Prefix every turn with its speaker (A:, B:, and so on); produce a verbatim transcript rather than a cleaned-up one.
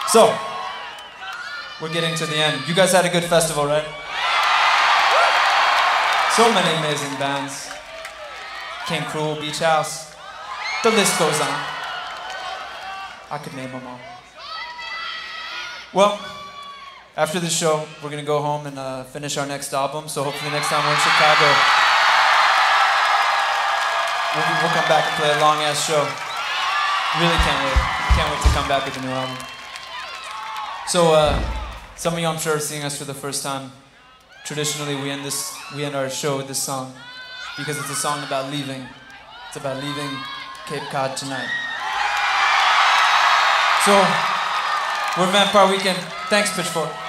A: So, we're getting to the end. You guys had a good festival, right? So many amazing bands. King Cruel, Beach House. The list goes on. I could name them all. Well, after the show, we're gonna go home and uh, finish our next album. So hopefully next time we're in Chicago, we'll, we'll come back and play a long ass show. Really can't wait. Can't wait to come back with a new album. So uh, some of you I'm sure are seeing us for the first time. Traditionally we end this we end our show with this song because it's a song about leaving. It's about leaving Cape Cod tonight. So we're Vampire Weekend. Thanks, Pitchfork.